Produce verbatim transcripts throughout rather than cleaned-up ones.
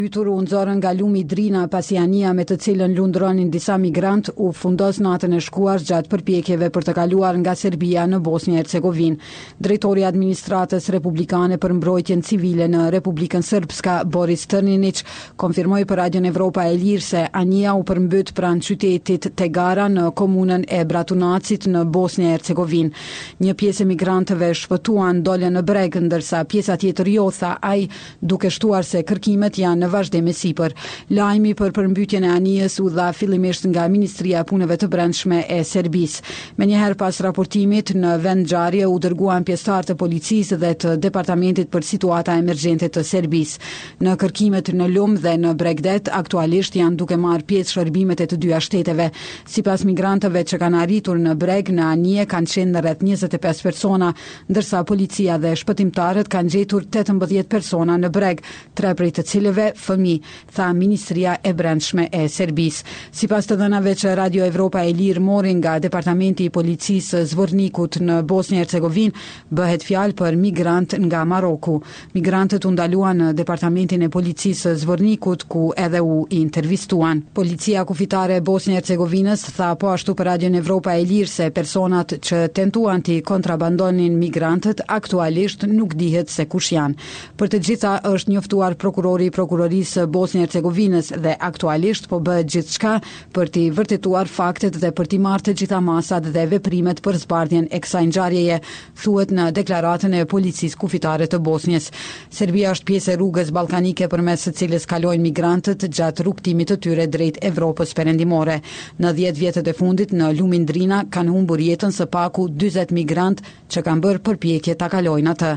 Ytur u nxorën nga lumi Drina pasi anija me të cilën lundronin disa migrant u fundos natën e shkuar gjatë përpjekjeve për të kaluar nga Serbia në Bosnjë e Hercegovinë. Drejtori i administratës republikane për mbrojtjen civile në Republikën Srpska, Boris Tërninić, konfirmoi për Radion Evropa e Lirë se anija u përmbyt pranë qytetit Tegara në komunën e Bratunacit në Bosnjë e Hercegovinë. Një pjesë e migrantëve shpëtuan dole në breg, ndërsa pjesa tjetër jo, tha ai, duke shtuar se kërkimet janë në vazhdim e sipër. Lajmi për përmbytjen e anijës u dha fillimisht nga Ministria e Punëve të Brendshme e Serbisë. Menjëherë pas raportimit në vend ngjarje u dërguan pjesëtar të policisë dhe të Departamentit për Situata Emergjente të Serbisë. Në kërkimet në Lum dhe në Bregdet aktualisht janë duke marrë pjesë shërbimet e të dyja shteteve. Sipas migrantëve që kanë arritur në breg në anije kanë qenë rreth njëzet e pesë persona, ndërsa policia dhe shpëtimtarët kanë gjetur tetëmbëdhjetë persona në breg, tre prej të cilëve fëmijë, tha Ministria e Brendshme e Serbisë. Sipas të dhënave që Radio Evropa e Lirë mori nga Departamenti i Policisë Zvornikut në Bosnjë e Hercegovinë, bëhet fjalë për migrant nga Maroku. Migrantët u ndaluan në Departamentin e Policisë Zvornikut, ku edhe u intervistuan. Policia kufitare e Bosnjë e Hercegovinës tha po ashtu për Radio Evropa e Lirë se personat që tentuan të kontrabandonin migrantët aktualisht nuk dihet se kush janë. Për të gjitha është njoftuar prokurori i prokurorisë Bosnjë e Hercegovinës dhe aktualisht po bëhet gjithçka për të vërtetuar faktet dhe për të marrë të gjitha masat dhe veprimet për zbardhjen e kësaj ngjarjeje, thuhet në deklaratën e policisë kufitare të Bosnjës. Serbia është pjesë e rrugës ballkanike përmes së cilës kalojnë migrantët gjatë rrugtimit të tyre drejt Evropës perëndimore. Në dhjetë vjetët e fundit në lumin Drina kanë humbur jetën së paku dyzet migrant që kanë bërë përpjekje ta kalojnë atë.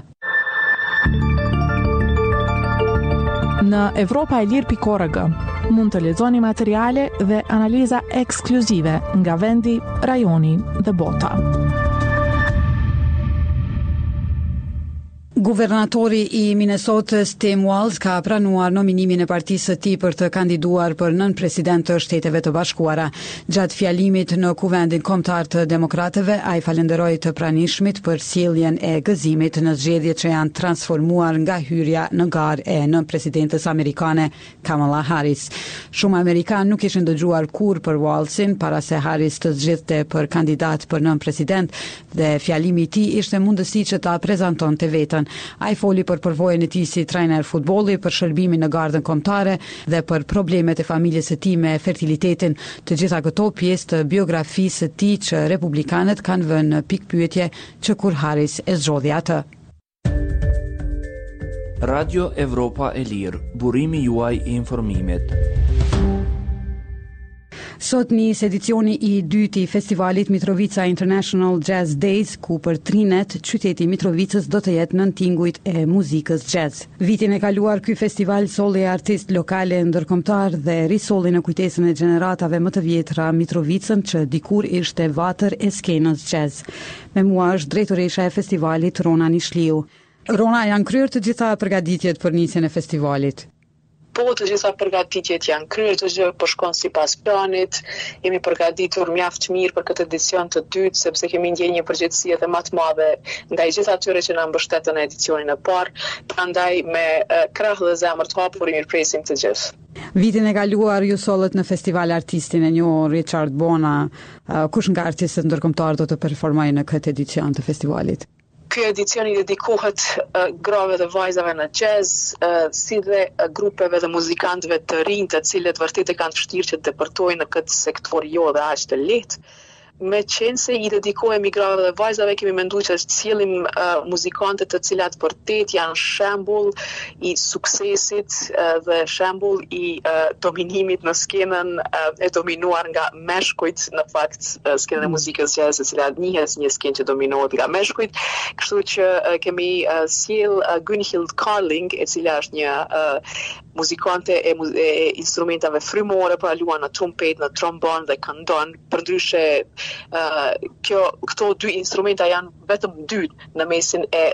Në Evropa e Lirë pikë org mund të lexoni materiale dhe analiza ekskluzive nga vendi, rajoni dhe bota. Guvernatori i Minnesotës Tim Walz ka pranuar nominimin e partisë së tij për të kandiduar për nën-president të Shteteve të Bashkuara. Gjatë fjalimit në Kuvendin Kombëtar të Demokratëve, ai falenderoi të pranishmit për sjelljen e gëzimit në zgjedhjet që janë transformuar nga hyrja në garë e nën-presidentes amerikane Kamala Harris. Shumë amerikanë nuk ishin dëgjuar kurrë për Walzin para se Harris të zgjidhte për kandidat për nën-president dhe fjalimi i tij ishte mundësi që ta prezantonte veten. Ai foli për përvojën e tij si trajner futbolli, për shërbimin në gardën kombëtare dhe për problemet e familjes së tij me fertilitetin, të gjitha këto pjesë të biografisë së tij që republikanët kanë vënë në pikpyetje që kur Harris e zgjodhi atë. Radio Evropa e Lirë, burimi juaj i informimit. Sot nis edicioni i dytë i festivalit Mitrovica International Jazz Days, ku për trinet qyteti i Mitrovicës do të jetë nën tingujt e muzikës jazz. Vitin e kaluar ky festival solli artist lokale ndërkombëtar dhe risolli në kujtesën e gjeneratave më të vjetra Mitrovicën që dikur ishte vatër e skenës jazz. Me mua është drejtoresha e festivalit Rona Nishliu. Rona, janë kryer të gjitha përgatitjet për nisjen e festivalit? Po, të gjitha përgatitjet janë kryer, të gjë po shkon sipas planit. Jemi përgatitur mjaft mirë për këtë edicion të dytë, sepse kemi ndjenjë një përgjegjësi edhe më të madhe ndaj gjithë atyre që na mbështetën në edicionin e parë. Prandaj me krah dhe zemër të hapur i mirpresim të gjithë. Vitin e kaluar ju sollët në festival artistin e njohur Richard Bona. Kush nga artistët ndërkombëtar do të performojë në këtë edicion të festivalit? Ky edicion i dedikohet uh, grave dhe vajzave në jazz, uh, si dhe uh, grupeve dhe muzikantëve të rinj, të cilët vërtet e kanë vështirë që të depërtojnë në këtë sektor jo dhe aq të lehtë. Me qenë se i dedikohemi grave dhe vajzave, kemi menduar që të sjellim uh, muzikante të cilat vërtet janë shembull i suksesit uh, dhe shembull i uh, dominimit në skenën uh, e dominuar nga meshkujt, në fakt uh, skenën e muzikës jazz, e cila njihet një skenë që dominohet nga meshkujt, kështu që uh, kemi uh, sjell uh, Gunhild Carling, e cila është një uh, muzikante e, e instrumentave frymore, pra luan në trumpet, në trombon dhe këndon. Përndryshe Uh, kjo, këto dy instrumenta janë vetëm dy në mesin e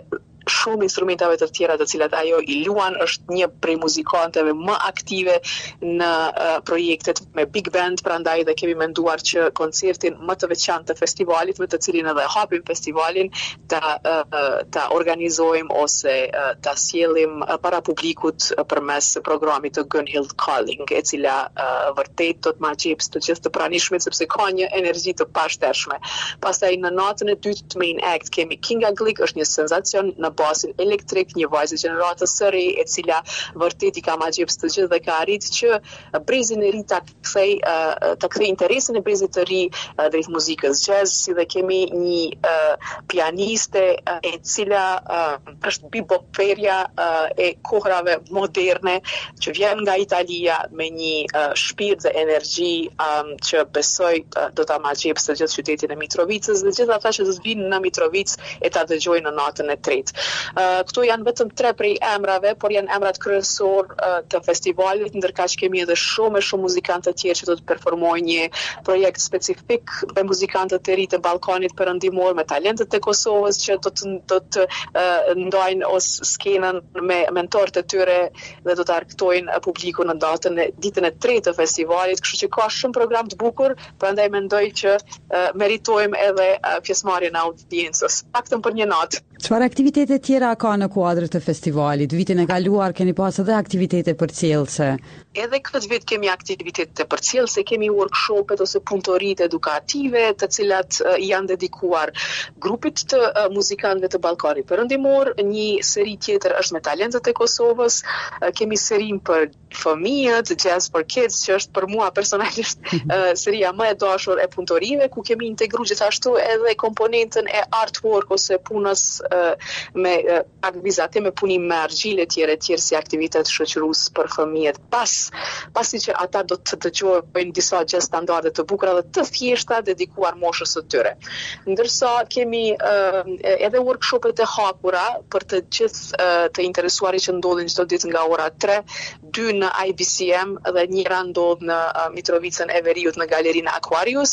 shumë instrumentave të tjera të cilat ajo i luan, është një prej muzikanteve më aktive në uh, projektet me big band, prandaj dhe kemi menduar që koncertin më të veçantë të festivalit, me të cilin edhe hapim festivalin, ta uh, ta organizojmë ose uh, ta sjellim uh, para publikut uh, përmes programit të Gunhild Calling, e cila uh, vërtet do të ma gjep të gjithë të pranishmit sepse ka një energji të pashtershme. Pastaj në natën e dytë main act kemi Kinga Glick, është një senzacion në basin elektrik, një vajzë gjeneratës së re, e cila vërtet i ka ma gjep të gjithë dhe ka arrit që brezin e ri ta kthej uh, ta kthej interesin e brezit të ri uh, drejt muzikës jazz, si dhe kemi një uh, pianiste uh, e cila uh, është bebopperja uh, e kohrave moderne që vjen nga Italia me një uh, shpirt dhe energji um, që besoj uh, do ta ma gjep të gjithë qytetin e Mitrovicës dhe gjithë ata që do të vinë në Mitrovicë e ta dëgjojnë në natën e tretë. Uh, këtu janë vetëm tre prej emrave, por janë emrat kryesor uh, të festivalit, ndërkaq kemi edhe shumë e shumë muzikantë të tjerë që do të performojnë një projekt specifik me muzikantët e ri të Ballkanit Perëndimor, me talentet e Kosovës që do të do të uh, ndajnë ose skenën me mentorët e tyre dhe do të argëtojnë publikun në datën e ditën e tretë të festivalit, kështu që ka shumë program të bukur, prandaj mendoj që uh, meritojmë edhe uh, pjesëmarrjen e audiencës, paktën për një natë. Çfarë aktivitete tjera ka në kuadër të festivalit? Vitin e kaluar keni pas edhe aktivitete përcjellëse. Edhe këtë vit kemi aktivitete përcjellëse, kemi workshopet ose punëtoritë edukative, të cilat uh, janë dedikuar grupit të uh, muzikantëve të Ballkanit Perëndimor. Një seri tjetër është me talentet e Kosovës. Uh, kemi serim për fëmijët, Jazz for Kids, që është për mua personalisht uh, seria më e dashur e punëtorive, ku kemi integruar gjithashtu edhe komponentën e artwork ose punës uh, me uh, vizate me punim me argjile tjere tjere si aktivitet shoqërues për fëmijët. Pas pasi që ata do të dëgjojnë disa gjë standarde të bukura dhe të thjeshta dedikuar moshës së tyre. Ndërsa kemi uh, edhe workshopet e hapura për të gjithë uh, të interesuarit që ndodhin çdo ditë nga ora tre, dy në I B C M dhe njëra ndodh në uh, Mitrovicën e Veriut në galerinë Aquarius,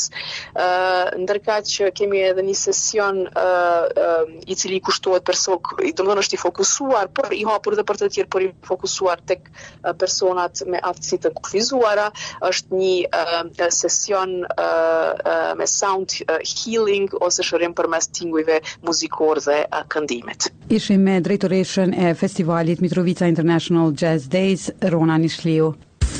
uh, ndërkaq që kemi edhe një sesion uh, uh, i cili kushtohet për sok, domethënë është i fokusuar, por i hapur edhe për të tjerë, por i fokusuar tek uh, personat me aftësi të kufizuara, është një uh, sesion uh, uh, me sound uh, healing ose shërim përmes tingujve muzikor dhe uh, këndimit. Ishim me drejtoreshën e festivalit Mitrovica International Jazz Days, Rona Nishliu.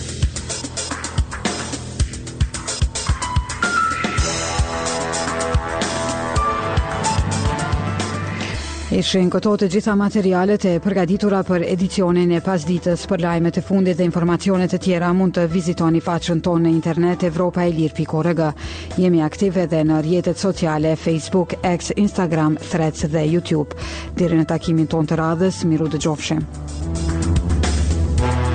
Ishin këto të gjitha materialet e përgatitura për edicionin e pasditës. Për lajmet e fundit dhe informacionet e tjera mund të vizitoni faqen tonë në internet evropa e lir pikë org. Jemi aktive edhe në rrjetet sociale Facebook, X, Instagram, Threads dhe YouTube. Deri në takimin tonë të radhës, miru dëgjofshim.